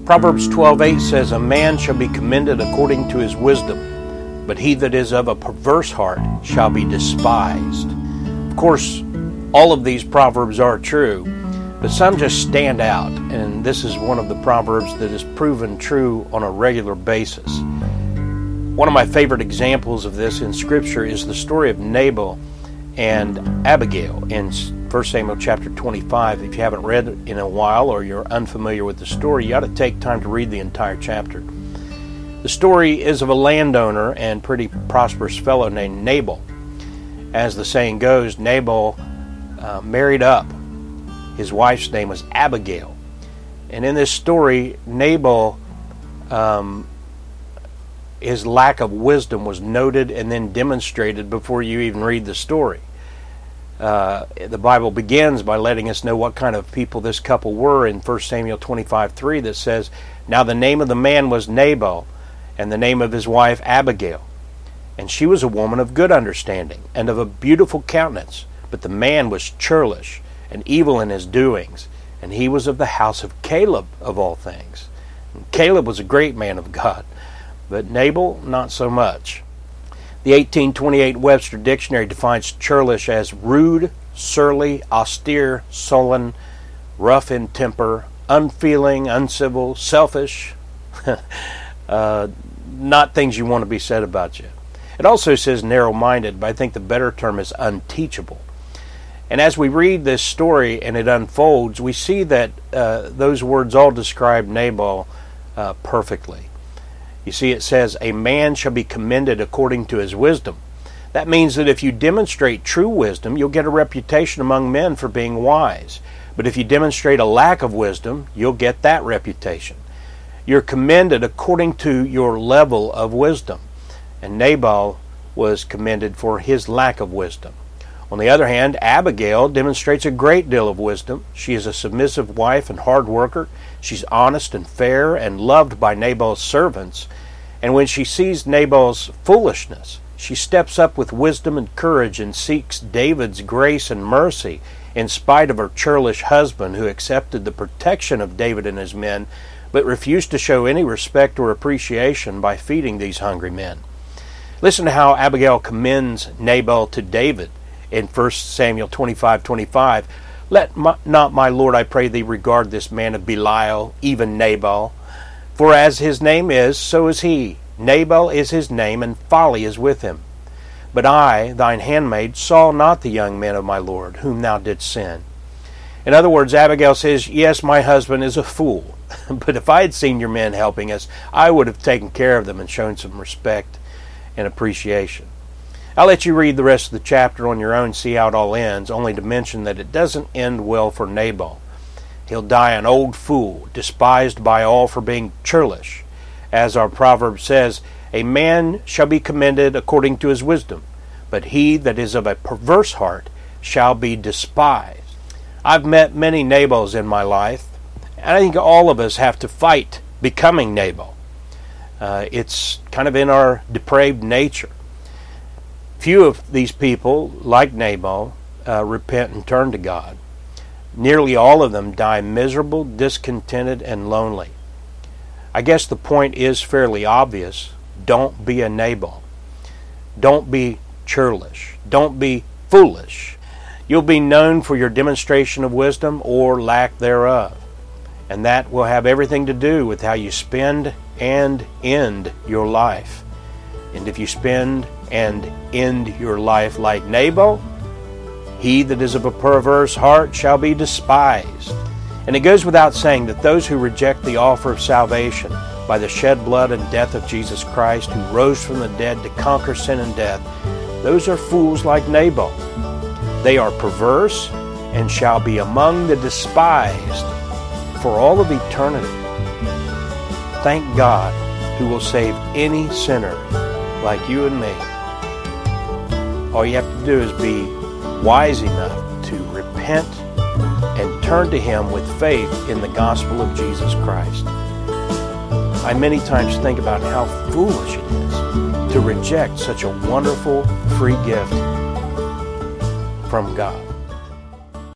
Proverbs 12:8 says, "A man shall be commended according to his wisdom, but he that is of a perverse heart shall be despised." Of course, all of these proverbs are true, but some just stand out, and this is one of the proverbs that is proven true on a regular basis. One of my favorite examples of this in Scripture is the story of Nabal and Abigail in 1 Samuel chapter 25. If you haven't read it in a while or you're unfamiliar with the story, you ought to take time to read the entire chapter. The story is of a landowner and pretty prosperous fellow named Nabal. As the saying goes, Nabal married up. His wife's name was Abigail. And in this story, Nabal, his lack of wisdom was noted and then demonstrated before you even read the story. The Bible begins by letting us know what kind of people this couple were in 1 Samuel 25:3 that says, "Now the name of the man was Nabal, and the name of his wife Abigail. And she was a woman of good understanding, and of a beautiful countenance. But the man was churlish, and evil in his doings, and he was of the house of Caleb of all things." And Caleb was a great man of God, but Nabal not so much. The 1828 Webster Dictionary defines churlish as rude, surly, austere, sullen, rough in temper, unfeeling, uncivil, selfish. Not things you want to be said about you. It also says narrow-minded, but I think the better term is unteachable. And as we read this story and it unfolds, we see that those words all describe Nabal perfectly. You see, it says, "A man shall be commended according to his wisdom." That means that if you demonstrate true wisdom, you'll get a reputation among men for being wise. But if you demonstrate a lack of wisdom, you'll get that reputation. You're commended according to your level of wisdom. And Nabal was commended for his lack of wisdom. On the other hand, Abigail demonstrates a great deal of wisdom. She is a submissive wife and hard worker. She's honest and fair and loved by Nabal's servants. And when she sees Nabal's foolishness, she steps up with wisdom and courage and seeks David's grace and mercy in spite of her churlish husband, who accepted the protection of David and his men, but refused to show any respect or appreciation by feeding these hungry men. Listen to how Abigail commends Nabal to David in 1 Samuel 25:25. "Let not my lord, I pray thee, regard this man of Belial, even Nabal. For as his name is, so is he. Nabal is his name, and folly is with him. But I, thine handmaid, saw not the young men of my lord, whom thou didst send." In other words, Abigail says, yes, my husband is a fool, but if I had seen your men helping us, I would have taken care of them and shown some respect and appreciation. I'll let you read the rest of the chapter on your own, see how it all ends, only to mention that it doesn't end well for Nabal. He'll die an old fool, despised by all for being churlish. As our proverb says, "A man shall be commended according to his wisdom, but he that is of a perverse heart shall be despised." I've met many Nabals in my life, and I think all of us have to fight becoming Nabal. It's kind of in our depraved nature. Few of these people, like Nabal, repent and turn to God. Nearly all of them die miserable, discontented, and lonely. I guess the point is fairly obvious. Don't be a Nabal. Don't be churlish. Don't be foolish. You'll be known for your demonstration of wisdom or lack thereof. And that will have everything to do with how you spend and end your life. And if you spend and end your life like Nabal, he that is of a perverse heart shall be despised. And it goes without saying that those who reject the offer of salvation by the shed blood and death of Jesus Christ, who rose from the dead to conquer sin and death, those are fools like Nabal. They are perverse and shall be among the despised for all of eternity. Thank God, who will save any sinner like you and me. All you have to do is be wise enough to repent and turn to Him with faith in the gospel of Jesus Christ. I many times think about how foolish it is to reject such a wonderful free gift from God.